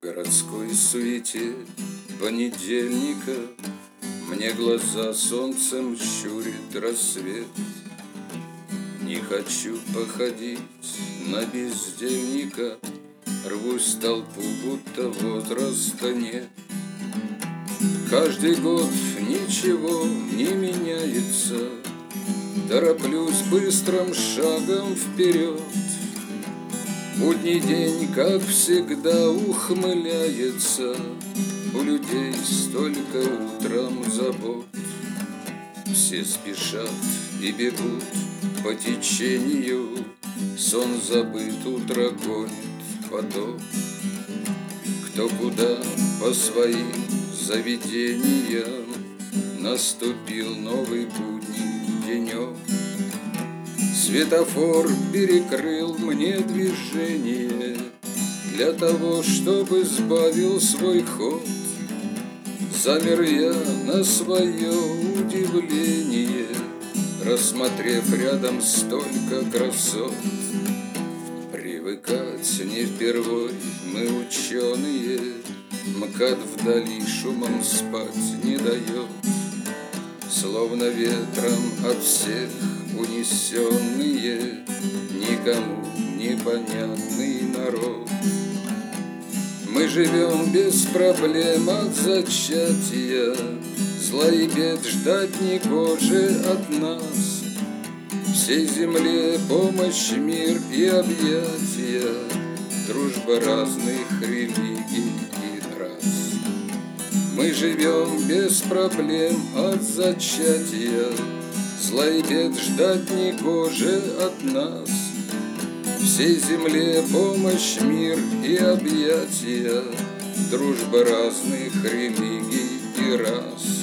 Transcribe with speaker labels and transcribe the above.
Speaker 1: Городской суете понедельника мне глаза солнцем щурит рассвет. Не хочу походить на бездельника, рвусь в толпу, будто возраста нет. Каждый год ничего не меняется, тороплюсь быстрым шагом вперед. Будний день, как всегда, ухмыляется, у людей столько утром забот. Все спешат и бегут по течению, сон забыт, утро гонит поток. Кто куда по своим заведениям, наступил новый будний денек. Светофор перекрыл мне движение для того, чтобы сбавил свой ход. Замер я на свое удивление, рассмотрев рядом столько красот. Привыкать не впервой мы, ученые, МКАД вдали шумом спать не дает. Словно ветром от всех унесенные, никому непонятный народ. Мы живем без проблем от зачатия, зла и бед ждать негоже от нас. Всей земле помощь, мир и объятия, дружба разных религий и рас. Мы живем без проблем от зачатия, зла и бед ждать негоже от нас. Всей земле помощь, мир и объятия, дружба разных религий и рас.